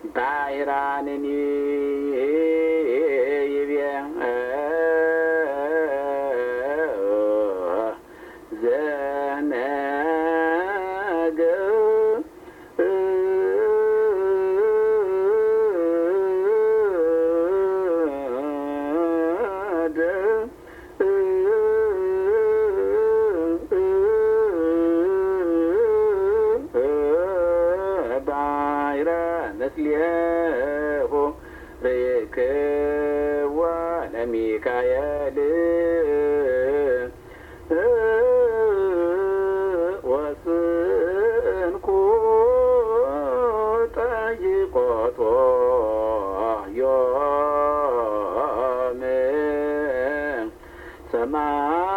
ባይራንኒ ይቤ ዘነገ መስሊሁ ርክዋ ለሚካኤል ወስንኩ ጠይቆቶ ዮም ሰማ